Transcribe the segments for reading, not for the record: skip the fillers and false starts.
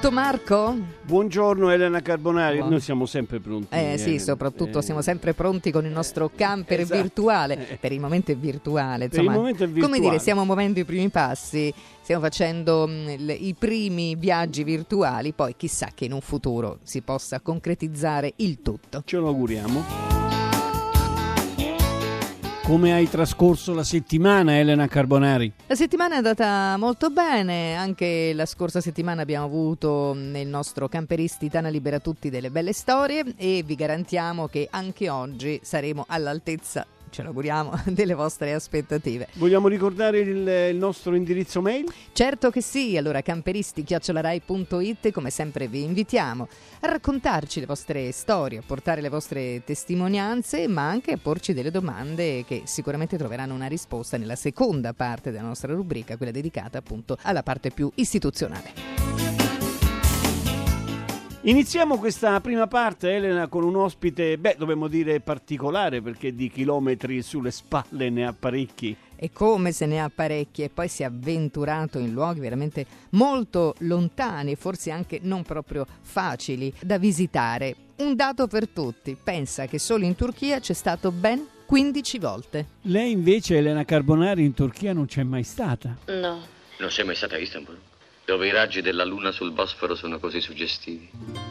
Pronto Marco? Buongiorno Elena Carbonari, noi siamo sempre pronti. Sì, soprattutto siamo sempre pronti con il nostro camper virtuale. Per il momento è virtuale, insomma. Per il momento è virtuale. Come dire, stiamo muovendo i primi passi, stiamo facendo i primi viaggi virtuali, poi chissà che in un futuro si possa concretizzare il tutto. Ce lo auguriamo. Come hai trascorso la settimana, Elena Carbonari? La settimana è andata molto bene, anche la scorsa settimana abbiamo avuto nel nostro Camperisti Tana Libera Tutti delle belle storie e vi garantiamo che anche oggi saremo all'altezza, ce l'auguriamo, delle vostre aspettative. Vogliamo ricordare il nostro indirizzo mail? Certo che sì, allora camperisti@rai.it, come sempre vi invitiamo a raccontarci le vostre storie, a portare le vostre testimonianze, ma anche a porci delle domande che sicuramente troveranno una risposta nella seconda parte della nostra rubrica, quella dedicata appunto alla parte più istituzionale. Iniziamo questa prima parte, Elena, con un ospite, dobbiamo dire particolare, perché di chilometri sulle spalle ne ha parecchi. E come se ne ha parecchi, e poi si è avventurato in luoghi veramente molto lontani e forse anche non proprio facili da visitare. Un dato per tutti, pensa che solo in Turchia c'è stato ben 15 volte. Lei invece, Elena Carbonari, in Turchia non c'è mai stata? No. Non sei mai stata a Istanbul? Dove i raggi della luna sul Bosforo sono così suggestivi.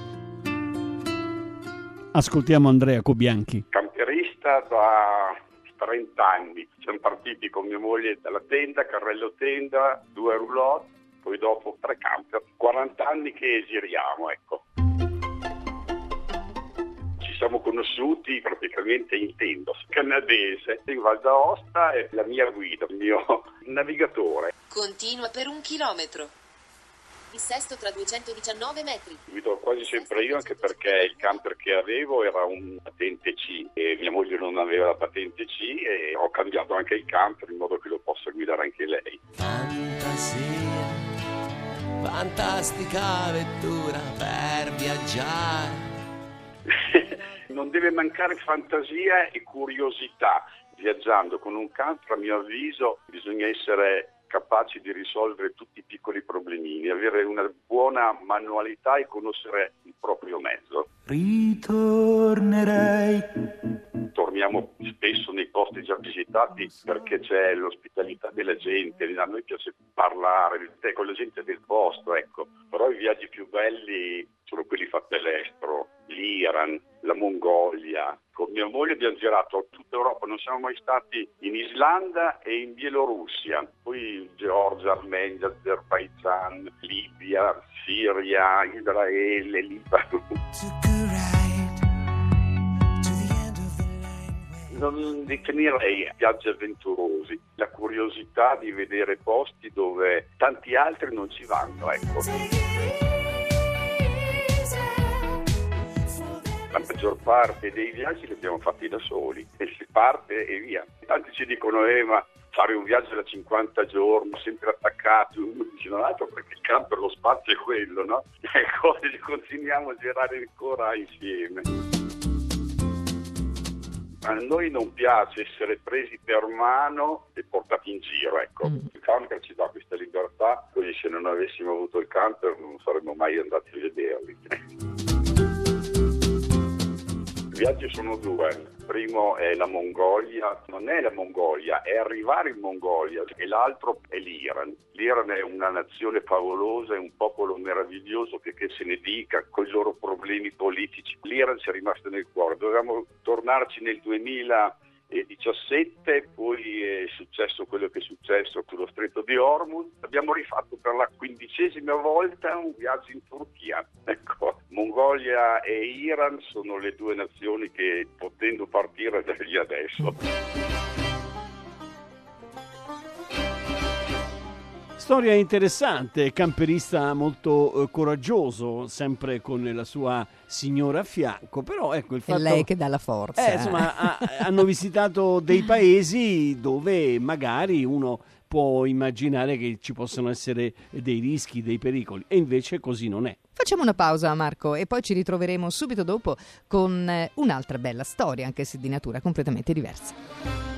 Ascoltiamo Andrea Cobianchi. Camperista da 30 anni. Siamo partiti con mia moglie dalla tenda, carrello tenda, 2 roulotte, poi dopo 3 camper. 40 anni che giriamo, ecco. Ci siamo conosciuti praticamente in tenda canadese. In Val d'Aosta è la mia guida, il mio navigatore. Continua per 1 chilometro. Dissesto tra 219 metri. Guido quasi sempre io, anche perché il camper che avevo era un patente C e mia moglie non aveva la patente C e ho cambiato anche il camper in modo che lo possa guidare anche lei. Fantasia, fantastica vettura per viaggiare. Non deve mancare fantasia e curiosità. Viaggiando con un camper, a mio avviso, bisogna essere capaci di risolvere tutti i piccoli problemini, avere una buona manualità e conoscere il proprio mezzo. Ritornerei. Torniamo spesso nei posti già visitati perché c'è l'ospitalità della gente, a noi piace parlare con la gente del posto, ecco. Però i viaggi più belli sono quelli fatti all'estero, l'Iran, la Mongolia. Con mia moglie abbiamo girato tutta Europa, non siamo mai stati in Islanda e in Bielorussia, poi Georgia, Armenia, Azerbaijan, Libia, Siria, Israele, Libano. Non definirei viaggi avventurosi, la curiosità di vedere posti dove tanti altri non ci vanno, ecco. La maggior parte dei viaggi li abbiamo fatti da soli e si parte e via. Tanti ci dicono ma fare un viaggio da 50 giorni sempre attaccati uno vicino all'altro, perché il camper, lo spazio è quello, no? Ecco, continuiamo a girare ancora insieme. A noi non piace essere presi per mano e portati in giro, ecco. Il camper ci dà questa libertà, quindi se non avessimo avuto il camper non saremmo mai andati a vederli. I viaggi sono 2, il primo è la Mongolia, non è la Mongolia, è arrivare in Mongolia, e l'altro è l'Iran. L'Iran è una nazione favolosa, è un popolo meraviglioso, che se ne dica, con i loro problemi politici. L'Iran ci è rimasto nel cuore, dovevamo tornarci nel 2017, poi è successo quello che è successo sullo stretto di Hormuz. Abbiamo rifatto per la 15ª volta un viaggio in Turchia. Ecco, Mongolia e Iran sono le 2 nazioni che potendo partire da lì adesso. Storia interessante, camperista molto coraggioso, sempre con la sua signora a fianco, però ecco il fatto... È lei che dà la forza. Insomma, hanno visitato dei paesi dove magari uno può immaginare che ci possano essere dei rischi, dei pericoli, e invece così non è. Facciamo una pausa, Marco, e poi ci ritroveremo subito dopo con un'altra bella storia, anche se di natura completamente diversa.